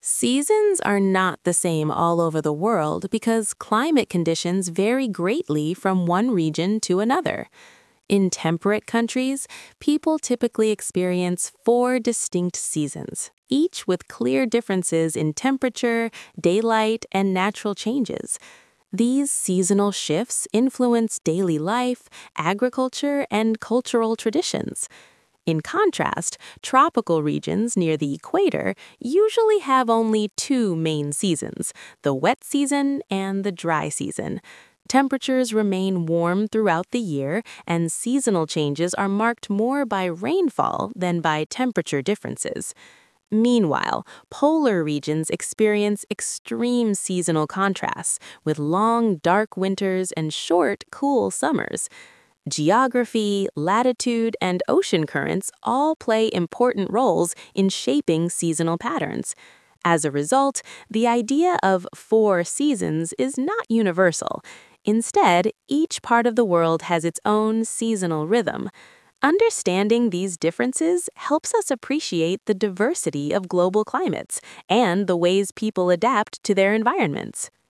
Seasons are not the same all over the world because climate conditions vary greatly from one region to another. In temperate countries, people typically experience four distinct seasons, each with clear differences in temperature, daylight, and natural changes. These seasonal shifts influence daily life, agriculture, and cultural traditions. In contrast, tropical regions near the equator usually have only two main seasons, the wet season and the dry season. Temperatures remain warm throughout the year, and seasonal changes are marked more by rainfall than by temperature differences. Meanwhile, polar regions experience extreme seasonal contrasts, with long, dark winters and short, cool summers. Geography, latitude, and ocean currents all play important roles in shaping seasonal patterns. As a result, the idea of four seasons is not universal. Instead, each part of the world has its own seasonal rhythm. Understanding these differences helps us appreciate the diversity of global climates and the ways people adapt to their environments.